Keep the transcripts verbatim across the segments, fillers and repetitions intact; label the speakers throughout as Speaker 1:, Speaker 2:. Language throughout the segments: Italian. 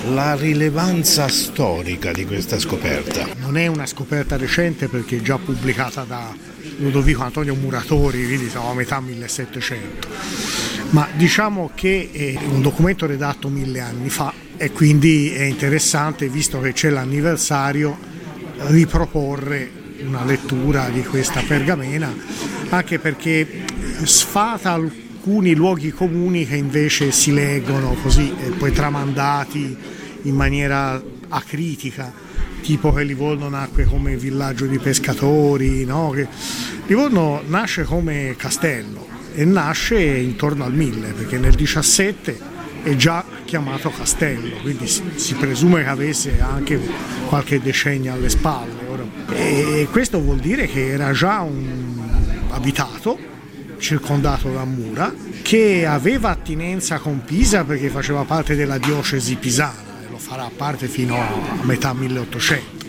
Speaker 1: La rilevanza storica di questa scoperta.
Speaker 2: Non è una scoperta recente perché è già pubblicata da Ludovico Antonio Muratori, quindi siamo a metà millesettecento, ma diciamo che è un documento redatto mille anni fa e quindi è interessante, visto che c'è l'anniversario, riproporre una lettura di questa pergamena, anche perché sfata alcuni luoghi comuni che invece si leggono così e poi tramandati in maniera acritica, tipo che Livorno nacque come villaggio di pescatori, no? Che Livorno nasce come castello e nasce intorno al mille, perché nel diciassette è già chiamato castello, quindi si presume che avesse anche qualche decennio alle spalle. Ora. E questo vuol dire che era già un abitato, circondato da mura, che aveva attinenza con Pisa perché faceva parte della diocesi pisana e lo farà parte fino a metà milleottocento,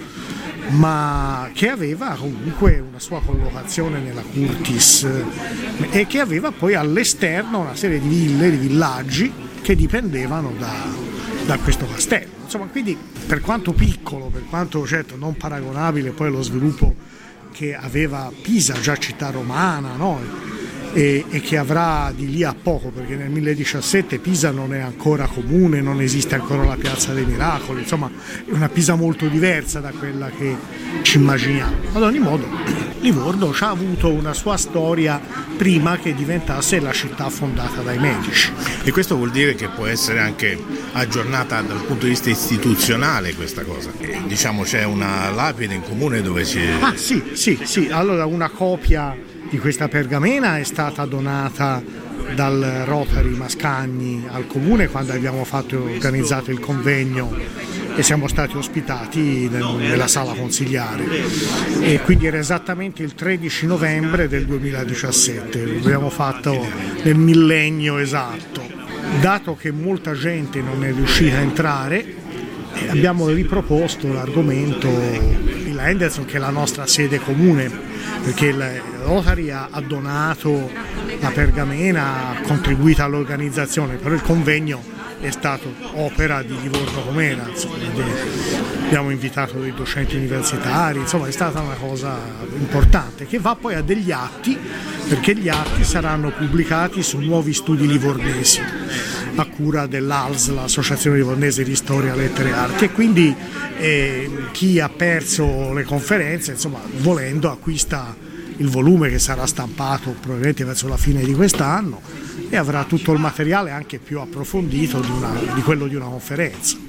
Speaker 2: ma che aveva comunque una sua collocazione nella Curtis e che aveva poi all'esterno una serie di ville, di villaggi che dipendevano da, da questo castello. Insomma, quindi per quanto piccolo, per quanto certo non paragonabile poi allo sviluppo che aveva Pisa, già città romana, no? E, e che avrà di lì a poco, perché nel millediciassette Pisa non è ancora comune, non esiste ancora la Piazza dei Miracoli, insomma è una Pisa molto diversa da quella che ci immaginiamo. Ad ogni modo Livorno ha avuto una sua storia prima che diventasse la città fondata dai Medici.
Speaker 1: E questo vuol dire che può essere anche aggiornata dal punto di vista istituzionale questa cosa. E, diciamo c'è una lapide in comune dove si...
Speaker 2: Ah sì, sì, sì, allora una copia di questa pergamena è stata donata dal Rotary Mascagni al comune quando abbiamo fatto organizzato il convegno e siamo stati ospitati nel, nella sala consigliare, e quindi era esattamente il tredici novembre del duemiladiciassette, l'abbiamo fatto nel millennio esatto. Dato che molta gente non è riuscita a entrare, abbiamo riproposto l'argomento di Henderson, che è la nostra sede comune, perché il Rotary ha donato la pergamena, ha contribuito all'organizzazione, però il convegno è stato opera di Livorno Comera, abbiamo invitato dei docenti universitari, insomma è stata una cosa importante che va poi a degli atti, perché gli atti saranno pubblicati su Nuovi Studi Livornesi a cura dell'A L S, l'Associazione Livornese di Storia, Lettere e Arti, e quindi eh, chi ha perso le conferenze, insomma, volendo acquista il volume che sarà stampato probabilmente verso la fine di quest'anno e avrà tutto il materiale anche più approfondito di, una, di quello di una conferenza.